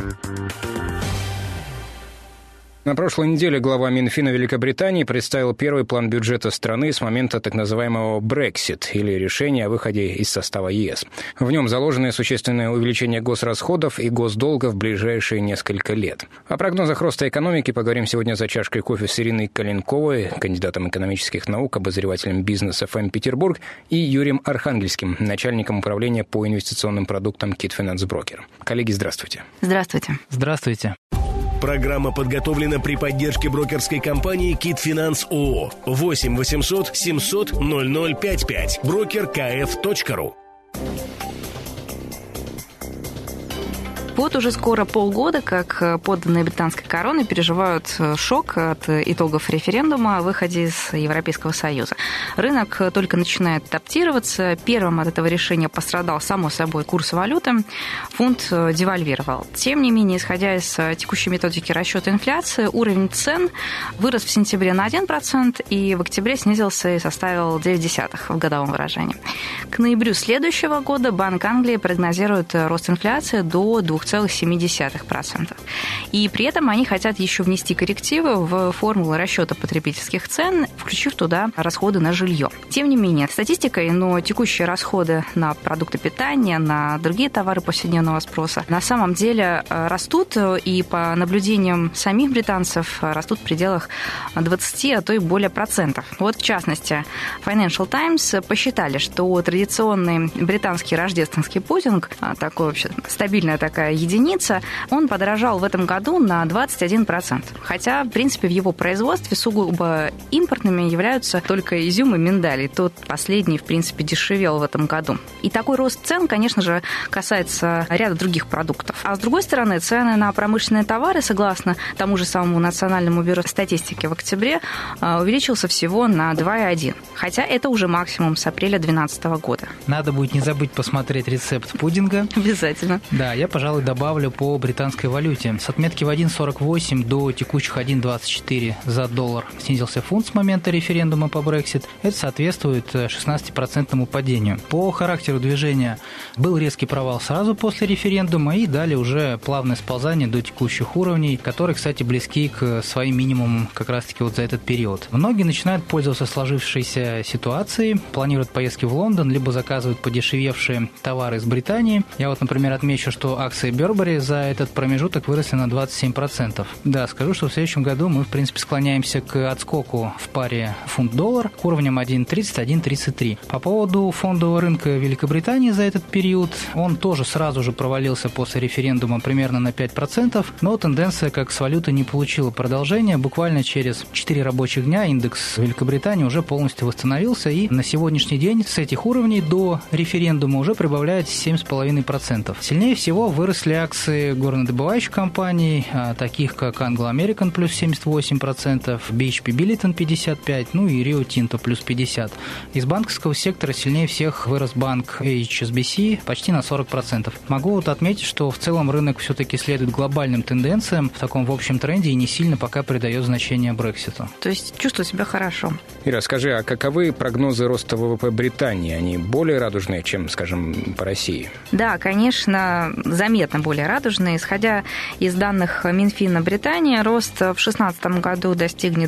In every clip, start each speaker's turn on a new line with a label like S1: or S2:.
S1: На прошлой неделе глава Минфина Великобритании представил первый план бюджета страны с момента так называемого Brexit, или решения о выходе из состава ЕС. В нем заложено существенное увеличение госрасходов и госдолга в ближайшие несколько лет. О прогнозах роста экономики поговорим сегодня за чашкой кофе с Ириной Калинковой, кандидатом экономических наук, обозревателем бизнеса ФМ Петербург, и Юрием Архангельским, начальником управления по инвестиционным продуктам Kit Finance Broker. Коллеги, здравствуйте.
S2: Здравствуйте.
S3: Здравствуйте.
S4: Программа подготовлена при поддержке брокерской компании Kit Finance ООО. 8 800 700 0055. Broker.kf.ru.
S2: Вот уже скоро полгода, как подданные британской короны переживают шок от итогов референдума о выходе из Европейского Союза. Рынок только начинает адаптироваться. Первым от этого решения пострадал, само собой, курс валюты. Фунт девальвировал. Тем не менее, исходя из текущей методики расчета инфляции, уровень цен вырос в сентябре на 1% и в октябре снизился и составил 0,9% в годовом выражении. К ноябрю следующего года Банк Англии прогнозирует рост инфляции до 2,7%. И при этом они хотят еще внести коррективы в формулу расчета потребительских цен, включив туда расходы на жилье. Тем не менее, статистикой, но текущие расходы на продукты питания, на другие товары повседневного спроса на самом деле растут, и по наблюдениям самих британцев растут в пределах 20, а то и более процентов. Вот, в частности, Financial Times посчитали, что традиционный британский рождественский пудинг, такой вообще стабильная такая единица, он подорожал в этом году на 21%. Хотя, в принципе, в его производстве сугубо импортными являются только изюм и миндаль. И тот последний, в принципе, дешевел в этом году. И такой рост цен, конечно же, касается ряда других продуктов. А с другой стороны, цены на промышленные товары, согласно тому же самому Национальному бюро статистики, в октябре увеличился всего на 2,1%. Хотя это уже максимум с апреля 2012 года.
S3: Надо будет не забыть посмотреть рецепт пудинга.
S2: Обязательно.
S3: Да, я, пожалуй, добавлю по британской валюте. С отметки в 1,48 до текущих 1,24 за доллар снизился фунт с момента референдума по Brexit. Это соответствует 16% падению. По характеру движения был резкий провал сразу после референдума и далее уже плавное сползание до текущих уровней, которые, кстати, близки к своим минимумам как раз-таки вот за этот период. Многие начинают пользоваться сложившейся ситуацией, планируют поездки в Лондон, либо заказывают подешевевшие товары из Британии. Я вот, например, отмечу, что акции Burberry за этот промежуток выросли на 27%. Да, скажу, что в следующем году мы, в принципе, склоняемся к отскоку в паре фунт-доллар к уровням 1,30-1,33. По поводу фондового рынка Великобритании за этот период, он тоже сразу же провалился после референдума примерно на 5%, но тенденция, как с валютой, не получила продолжения. Буквально через 4 рабочих дня индекс Великобритании уже полностью восстановился, и на сегодняшний день с этих уровней до референдума уже прибавляет 7,5%. Сильнее всего выросли акции горнодобывающих компаний, таких как Anglo American плюс 78%, BHP Billiton 55%, ну и Rio Tinto плюс 50%. Из банковского сектора сильнее всех вырос банк HSBC почти на 40%. Могу вот отметить, что в целом рынок все-таки следует глобальным тенденциям в таком в общем тренде и не сильно пока придает значение Брекситу.
S2: То есть чувствую себя хорошо.
S1: Ира, скажи, а каковы прогнозы роста ВВП Британии? Они более радужные, чем, скажем, по России?
S2: Да, конечно, заметно более радужные. Исходя из данных Минфина Британии, рост в 2016 году достигнет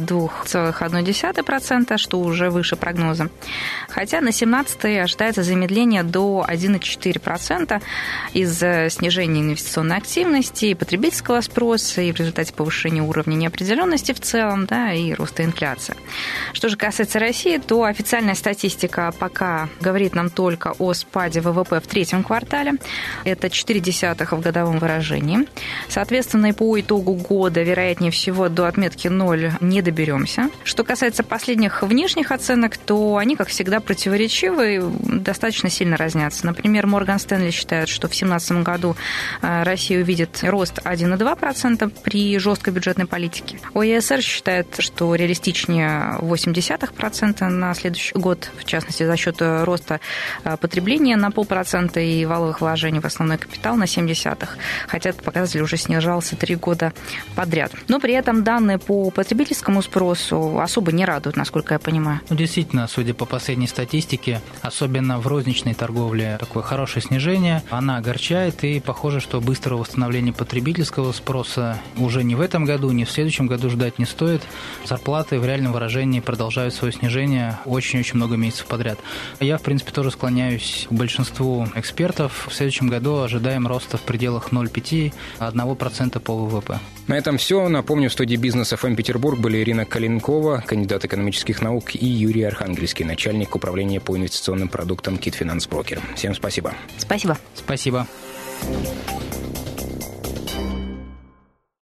S2: 2,1%, что уже выше прогноза. Хотя на 2017 ожидается замедление до 1,4% из-за снижения инвестиционной активности и потребительского спроса, и в результате повышения уровня неопределенности в целом, да, и роста инфляции. Что же касается России, то официальная статистика пока говорит нам только о спаде ВВП в третьем квартале. Это 0,4 в годовом выражении. Соответственно, и по итогу года, вероятнее всего, до отметки 0 не доберемся. Что касается последних внешних оценок, то они, как всегда, противоречивы и достаточно сильно разнятся. Например, Морган Стэнли считает, что в 2017 году Россия увидит рост 1,2% при жесткой бюджетной политике. ОЕСР считает, что реалистичнее 0,8% на следующий год, в частности, за счет роста потребления на 0,5% и валовых вложений в основной капитал на 70%. 0,2, хотя этот показатель уже снижался 3 года подряд. Но при этом данные по потребительскому спросу особо не радуют, насколько я понимаю.
S3: Действительно, судя по последней статистике, особенно в розничной торговле, такое хорошее снижение. Она огорчает, и похоже, что быстрого восстановления потребительского спроса уже не в этом году, ни в следующем году ждать не стоит. Зарплаты в реальном выражении продолжают свое снижение очень-очень много месяцев подряд. Я, в принципе, тоже склоняюсь к большинству экспертов. В следующем году ожидаем роста в пределах 0,5-1% по ВВП.
S1: На этом все. Напомню, в студии «Бизнес ФМ Петербург» были Ирина Калинкова, кандидат экономических наук, и Юрий Архангельский, начальник управления по инвестиционным продуктам КИТ Финанс Брокер. Всем спасибо.
S2: Спасибо.
S3: Спасибо.